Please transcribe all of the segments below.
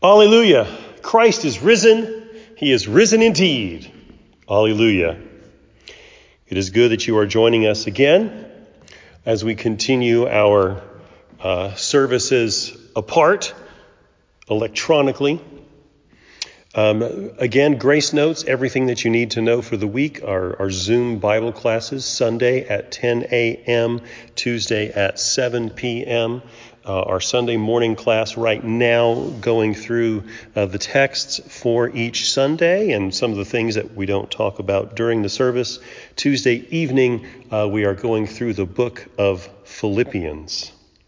Alleluia. Christ is risen. He is risen indeed. Alleluia. It is good that you are joining us again as we continue our services apart electronically. Again, Grace Notes, everything that you need to know for the week, our Zoom Bible classes, Sunday at 10 a.m., Tuesday at 7 p.m., our Sunday morning class right now going through the texts for each Sunday and some of the things that we don't talk about during the service. Tuesday evening, we are going through the book of Philippians.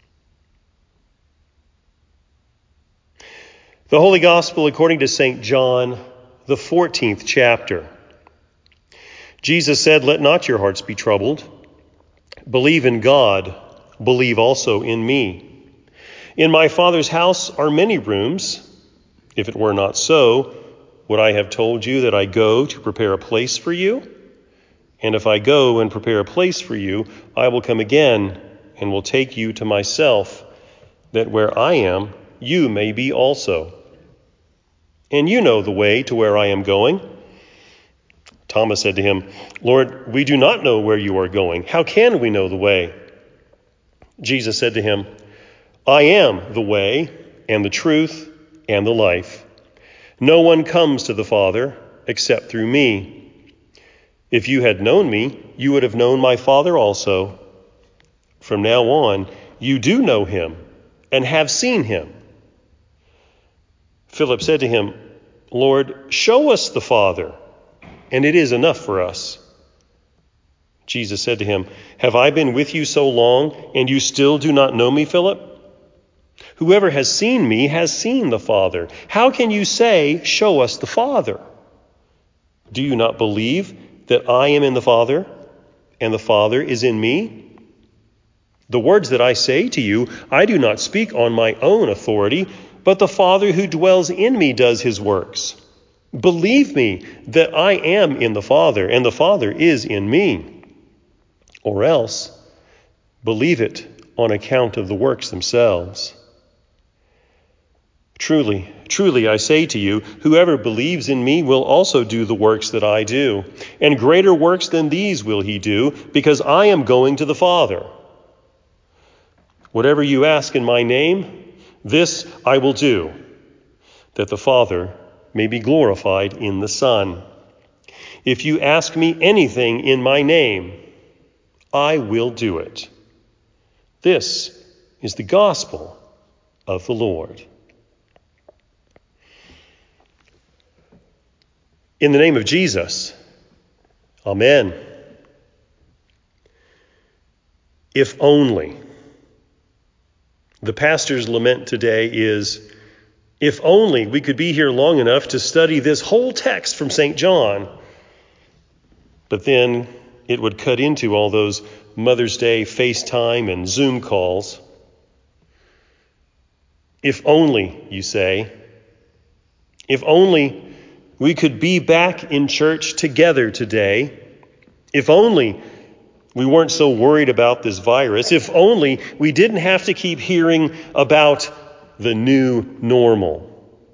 The Holy Gospel according to St. John, the 14th chapter. Jesus said, "Let not your hearts be troubled. Believe in God, believe also in me. In my Father's house are many rooms. If it were not so, would I have told you that I go to prepare a place for you? And if I go and prepare a place for you, I will come again and will take you to myself, that where I am, you may be also. And you know the way to where I am going." Thomas said to him, "Lord, we do not know where you are going. How can we know the way?" Jesus said to him, "I am the way and the truth and the life. No one comes to the Father except through me. If you had known me, you would have known my Father also. From now on, you do know him and have seen him." Philip said to him, "Lord, show us the Father, and it is enough for us." Jesus said to him, "Have I been with you so long, and you still do not know me, Philip? Whoever has seen me has seen the Father. How can you say, 'Show us the Father'? Do you not believe that I am in the Father, and the Father is in me? The words that I say to you, I do not speak on my own authority, but the Father who dwells in me does his works. Believe me that I am in the Father, and the Father is in me. Or else, believe it on account of the works themselves. Truly, truly, I say to you, whoever believes in me will also do the works that I do, and greater works than these will he do, because I am going to the Father. Whatever you ask in my name, this I will do, that the Father may be glorified in the Son. If you ask me anything in my name, I will do it." This is the gospel of the Lord. In the name of Jesus, amen. If only. The pastor's lament today is, if only we could be here long enough to study this whole text from St. John, but then it would cut into all those Mother's Day FaceTime and Zoom calls. If only, you say, if only we could be back in church together today. If only we weren't so worried about this virus. If only we didn't have to keep hearing about the new normal.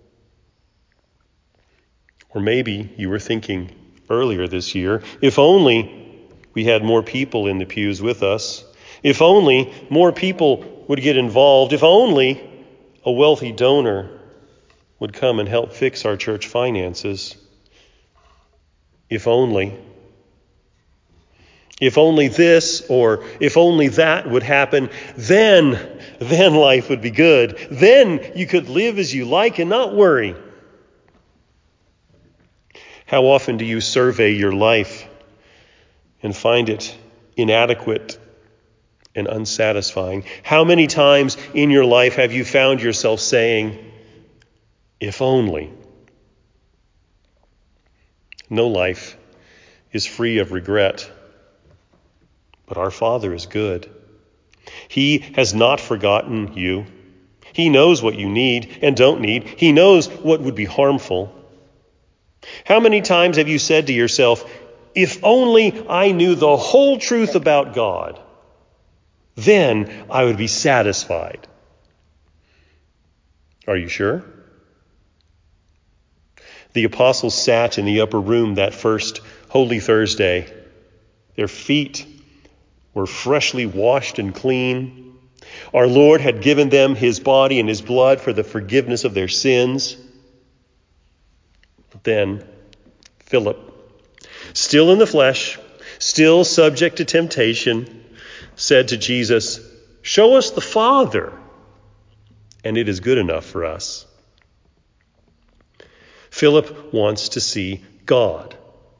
Or maybe you were thinking earlier this year, if only we had more people in the pews with us. If only more people would get involved. If only a wealthy donor would come and help fix our church finances. If only. If only this or if only that would happen, then life would be good. Then you could live as you like and not worry. How often do you survey your life and find it inadequate and unsatisfying? How many times in your life have you found yourself saying, "If only"? No life is free of regret. But our Father is good. He has not forgotten you. He knows what you need and don't need. He knows what would be harmful. How many times have you said to yourself, "If only I knew the whole truth about God, then I would be satisfied"? Are you sure? The apostles sat in the upper room that first Holy Thursday. Their feet were freshly washed and clean. Our Lord had given them his body and his blood for the forgiveness of their sins. But then Philip, still in the flesh, still subject to temptation, said to Jesus, "Show us the Father, and it is good enough for us." Philip wants to see God.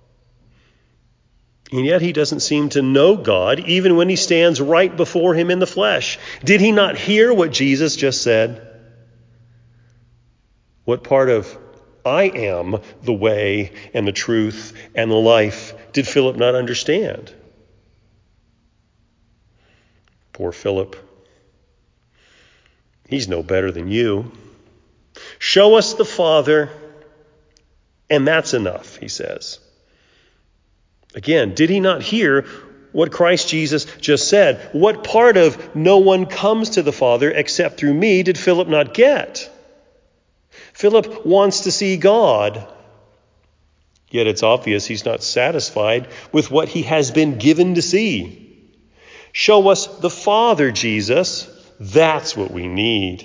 And yet he doesn't seem to know God, even when he stands right before him in the flesh. Did he not hear what Jesus just said? What part of "I am the way and the truth and the life" did Philip not understand? Poor Philip. He's no better than you. "Show us the Father, and that's enough," he says. Again, did he not hear what Christ Jesus just said? What part of "no one comes to the Father except through me" did Philip not get? Philip wants to see God, yet it's obvious he's not satisfied with what he has been given to see. "Show us the Father, Jesus. That's what we need."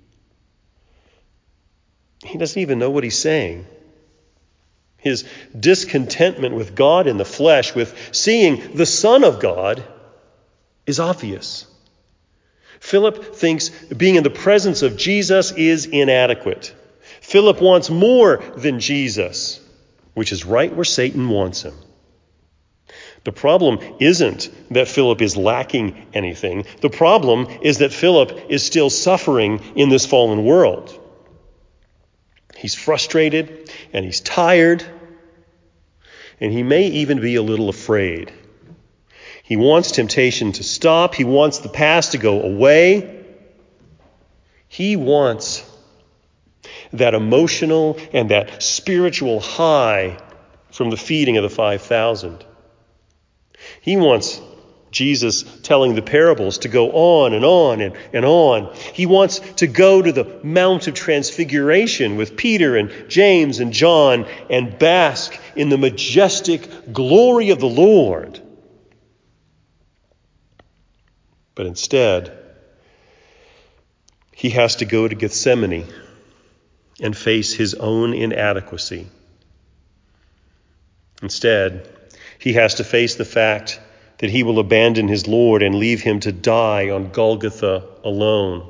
He doesn't even know what he's saying. His discontentment with God in the flesh, with seeing the Son of God, is obvious. Philip thinks being in the presence of Jesus is inadequate. Philip wants more than Jesus, which is right where Satan wants him. The problem isn't that Philip is lacking anything. The problem is that Philip is still suffering in this fallen world. He's frustrated and he's tired, and he may even be a little afraid. He wants temptation to stop. He wants the past to go away. He wants that emotional and that spiritual high from the feeding of the 5,000. He wants Jesus telling the parables to go on and on and on. He wants to go to the Mount of Transfiguration with Peter and James and John and bask in the majestic glory of the Lord. But instead, he has to go to Gethsemane and face his own inadequacy. Instead, he has to face the fact that he will abandon his Lord and leave him to die on Golgotha alone.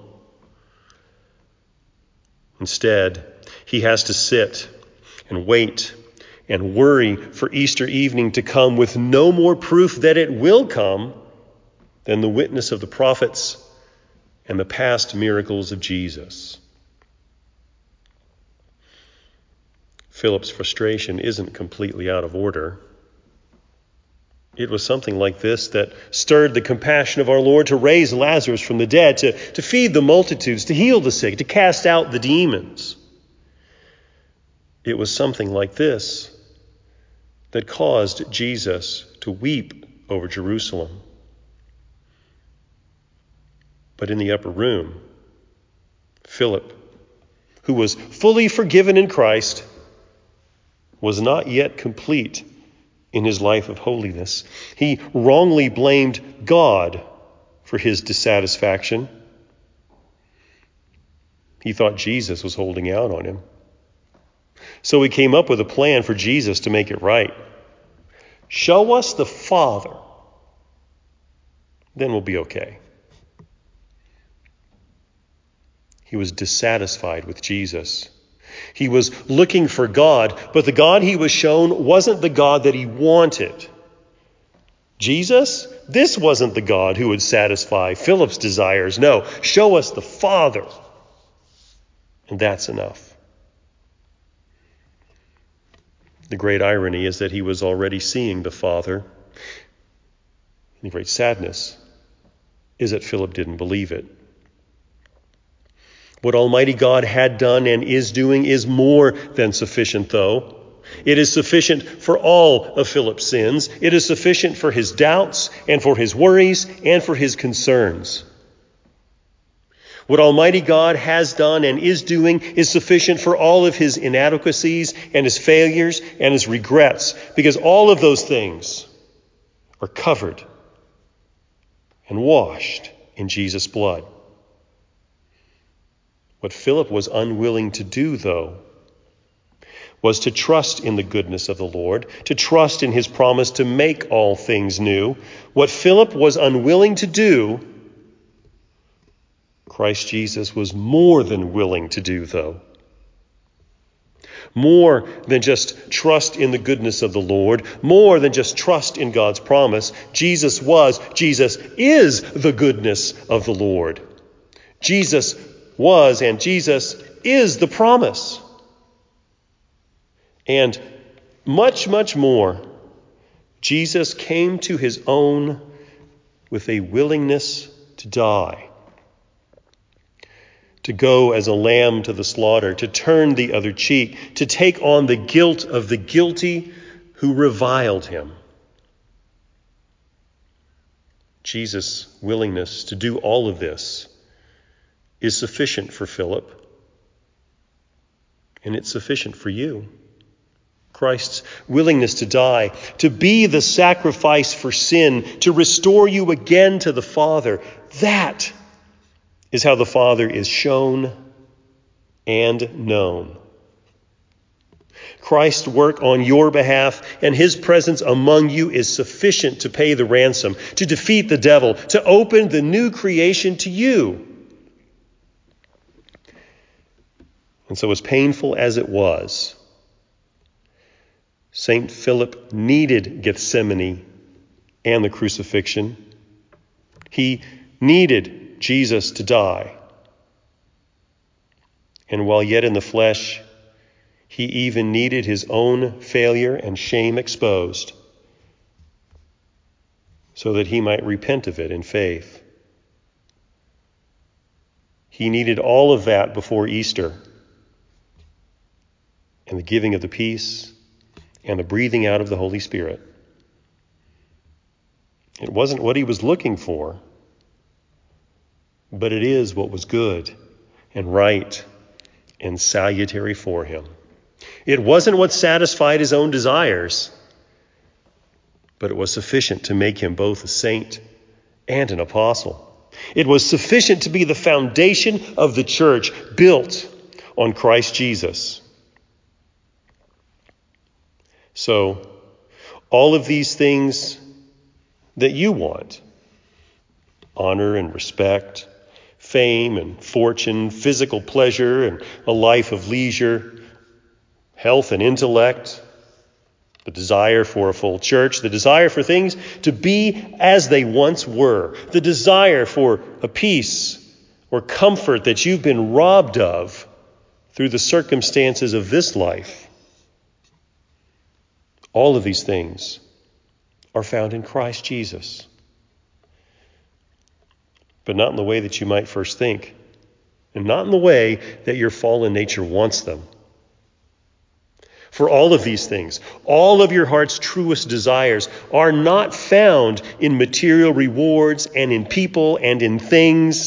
Instead, he has to sit and wait and worry for Easter evening to come with no more proof that it will come than the witness of the prophets and the past miracles of Jesus. Philip's frustration isn't completely out of order. It was something like this that stirred the compassion of our Lord to raise Lazarus from the dead, to feed the multitudes, to heal the sick, to cast out the demons. It was something like this that caused Jesus to weep over Jerusalem. But in the upper room, Philip, who was fully forgiven in Christ, was not yet complete in his life of holiness. He wrongly blamed God for his dissatisfaction. He thought Jesus was holding out on him. So he came up with a plan for Jesus to make it right. "Show us the Father, then we'll be okay." He was dissatisfied with Jesus. He was looking for God, but the God he was shown wasn't the God that he wanted. Jesus, this wasn't the God who would satisfy Philip's desires. No, show us the Father, and that's enough. The great irony is that he was already seeing the Father. The great sadness is that Philip didn't believe it. What Almighty God had done and is doing is more than sufficient, though. It is sufficient for all of Philip's sins. It is sufficient for his doubts and for his worries and for his concerns. What Almighty God has done and is doing is sufficient for all of his inadequacies and his failures and his regrets, because all of those things are covered and washed in Jesus' blood. What Philip was unwilling to do, though, was to trust in the goodness of the Lord, to trust in his promise to make all things new. What Philip was unwilling to do, Christ Jesus was more than willing to do, though. More than just trust in the goodness of the Lord, more than just trust in God's promise, Jesus is the goodness of the Lord. Jesus was and Jesus is the promise. And much, much more, Jesus came to his own with a willingness to die, to go as a lamb to the slaughter, to turn the other cheek, to take on the guilt of the guilty who reviled him. Jesus' willingness to do all of this is sufficient for Philip, and it's sufficient for you. Christ's willingness to die, to be the sacrifice for sin, to restore you again to the Father, that is how the Father is shown and known. Christ's work on your behalf and his presence among you is sufficient to pay the ransom, to defeat the devil, to open the new creation to you. And so, as painful as it was, St. Philip needed Gethsemane and the crucifixion. He needed Jesus to die. And while yet in the flesh, he even needed his own failure and shame exposed so that he might repent of it in faith. He needed all of that before Easter and the giving of the peace and the breathing out of the Holy Spirit. It wasn't what he was looking for, but it is what was good and right and salutary for him. It wasn't what satisfied his own desires, but it was sufficient to make him both a saint and an apostle. It was sufficient to be the foundation of the church built on Christ Jesus. So, all of these things that you want, honor and respect, fame and fortune, physical pleasure and a life of leisure, health and intellect, the desire for a full church, the desire for things to be as they once were, the desire for a peace or comfort that you've been robbed of through the circumstances of this life. All of these things are found in Christ Jesus. But not in the way that you might first think, and not in the way that your fallen nature wants them. For all of these things, all of your heart's truest desires are not found in material rewards and in people and in things,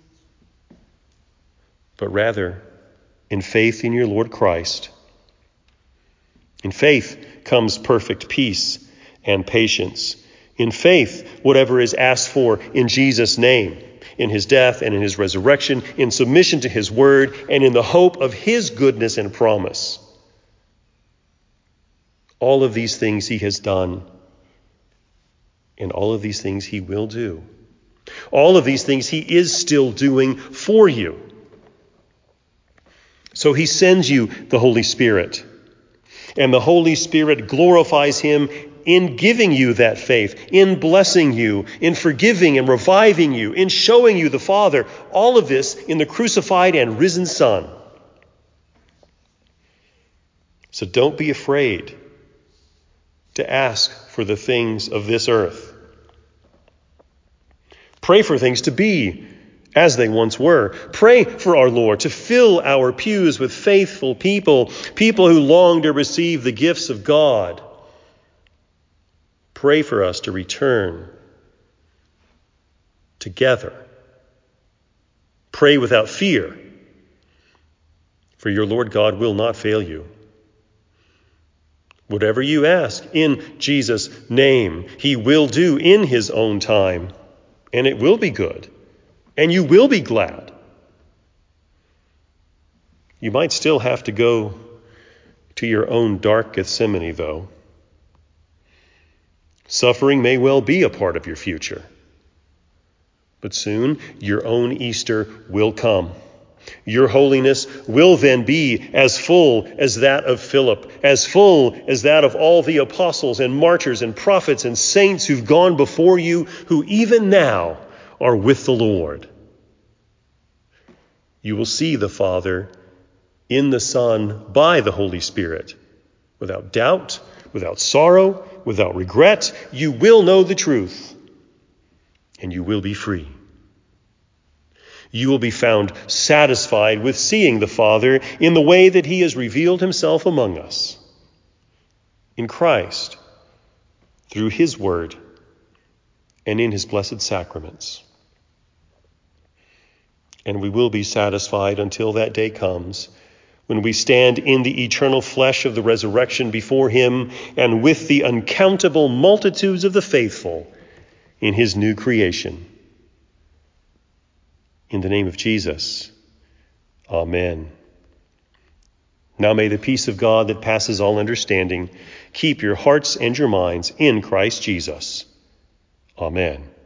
but rather in faith in your Lord Christ. In faith comes perfect peace and patience. In faith, whatever is asked for in Jesus' name, in his death and in his resurrection, in submission to his word, and in the hope of his goodness and promise. All of these things he has done, and all of these things he will do. All of these things he is still doing for you. So he sends you the Holy Spirit. And the Holy Spirit glorifies him in giving you that faith, in blessing you, in forgiving and reviving you, in showing you the Father. All of this in the crucified and risen Son. So don't be afraid to ask for the things of this earth. Pray for things to be as they once were. Pray for our Lord to fill our pews with faithful people, people who long to receive the gifts of God. Pray for us to return together. Pray without fear, for your Lord God will not fail you. Whatever you ask in Jesus' name, he will do in his own time, and it will be good, and you will be glad. You might still have to go to your own dark Gethsemane, though. Suffering may well be a part of your future. But soon your own Easter will come. Your holiness will then be as full as that of Philip, as full as that of all the apostles and martyrs and prophets and saints who've gone before you, who even now are with the Lord. You will see the Father in the Son by the Holy Spirit. Without doubt, without sorrow, without regret, you will know the truth, and you will be free. You will be found satisfied with seeing the Father in the way that he has revealed himself among us, in Christ, through his word, and in his blessed sacraments. And we will be satisfied until that day comes, when we stand in the eternal flesh of the resurrection before him and with the uncountable multitudes of the faithful in his new creation. In the name of Jesus, amen. Now may the peace of God that passes all understanding keep your hearts and your minds in Christ Jesus. Amen.